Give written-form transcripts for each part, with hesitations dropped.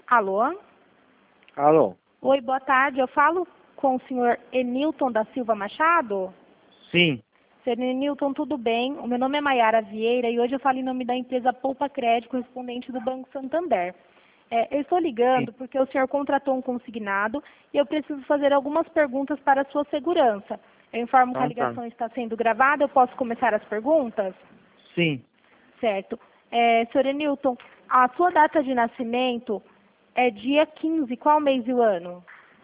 Alô? Alô? Oi, boa tarde. Eu falo com o senhor Enilton da Silva Machado? Sim. Senhor Enilton, tudo bem? O meu nome é Maiara Vieira e hoje eu falo em nome da empresa Poupa Crédito, correspondente do Banco Santander. Eu estou ligando Sim. porque o senhor contratou um consignado e eu preciso fazer algumas perguntas para a sua segurança. Eu informo que a Então tá. ligação está sendo gravada. Eu posso começar as perguntas? Sim. Certo. Senhor Enilton, a sua data de nascimento é dia 15, qual mês e o ano?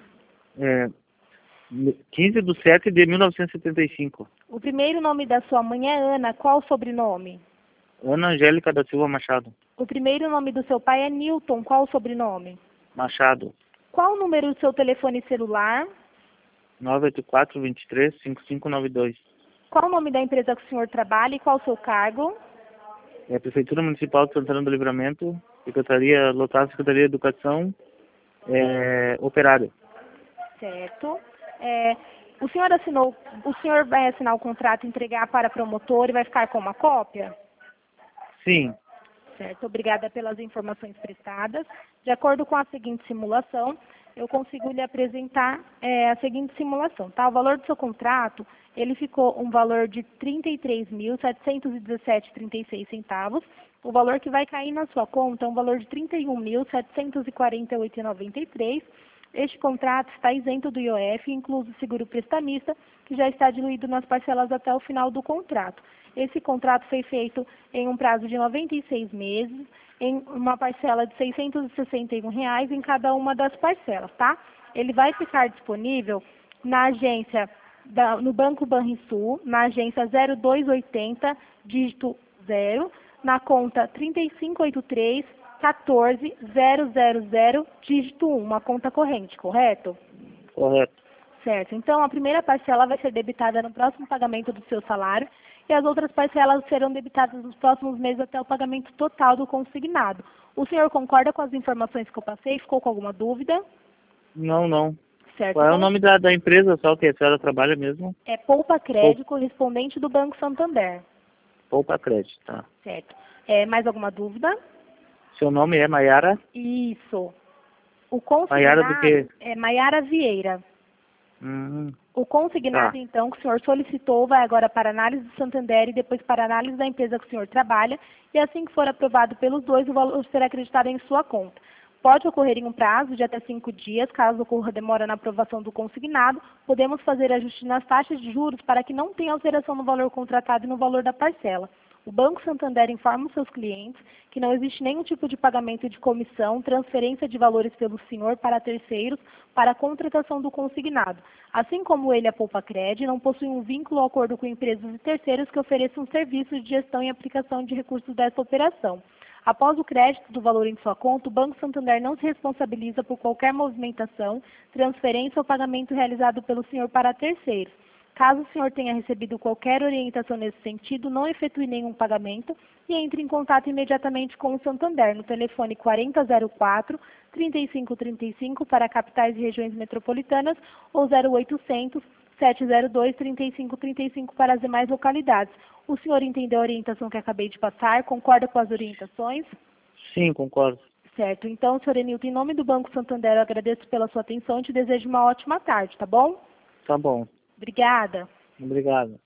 15/7/1975. O primeiro nome da sua mãe é Ana, qual o sobrenome? Ana Angélica da Silva Machado. O primeiro nome do seu pai é Nilton, qual o sobrenome? Machado. Qual o número do seu telefone celular? 984-23-5592. Qual o nome da empresa que o senhor trabalha e qual o seu cargo? É a Prefeitura Municipal de Santana do Livramento, Secretaria Local, Secretaria de Educação, Operário. Certo. O senhor vai assinar o contrato, entregar para promotor e vai ficar com uma cópia? Sim. Certo, obrigada pelas informações prestadas. De acordo com a seguinte simulação, eu consigo lhe apresentar a seguinte simulação, tá? O valor do seu contrato, ele ficou um valor de R$ 33.717,36 centavos. O valor que vai cair na sua conta é um valor de R$ 31.748,93. Este contrato está isento do IOF, incluso o seguro prestamista, que já está diluído nas parcelas até o final do contrato. Esse contrato foi feito em um prazo de 96 meses, em uma parcela de R$ 661 em cada uma das parcelas, tá? Ele vai ficar disponível na agência, no Banco Banrisul, na agência 0280, dígito 0, na conta 3583-14000, dígito 1, uma conta corrente, correto? Correto. Certo. Então, a primeira parcela vai ser debitada no próximo pagamento do seu salário e as outras parcelas serão debitadas nos próximos meses até o pagamento total do consignado. O senhor concorda com as informações que eu passei? Ficou com alguma dúvida? Não. Certo. Qual é o Então, nome da empresa só que a senhora trabalha mesmo? é Poupa Crédito, correspondente do Banco Santander. Poupa Crédito, tá. Certo. Mais alguma dúvida? Seu nome é Maiara? Isso. O Maiara do quê? consignado é Maiara Vieira. O consignado, Tá. então, que o senhor solicitou, vai agora para análise do Santander e depois para análise da empresa que o senhor trabalha, e assim que for aprovado pelos dois, o valor será acreditado em sua conta. Pode ocorrer em um prazo de até 5 dias, caso ocorra demora na aprovação do consignado, podemos fazer ajuste nas taxas de juros para que não tenha alteração no valor contratado e no valor da parcela. O Banco Santander informa os seus clientes que não existe nenhum tipo de pagamento de comissão, transferência de valores pelo senhor para terceiros para a contratação do consignado. Assim como ele, a Poupa Crédito, não possui um vínculo ou acordo com empresas e terceiros que ofereçam serviços de gestão e aplicação de recursos dessa operação. Após o crédito do valor em sua conta, o Banco Santander não se responsabiliza por qualquer movimentação, transferência ou pagamento realizado pelo senhor para terceiros. Caso o senhor tenha recebido qualquer orientação nesse sentido, não efetue nenhum pagamento e entre em contato imediatamente com o Santander no telefone 4004-3535 para capitais e regiões metropolitanas ou 0800-702-3535 para as demais localidades. O senhor entendeu a orientação que acabei de passar? Concorda com as orientações? Sim, concordo. Certo. Então, senhor Enilton, em nome do Banco Santander, eu agradeço pela sua atenção e te desejo uma ótima tarde, tá bom? Tá bom. Obrigada. Obrigado.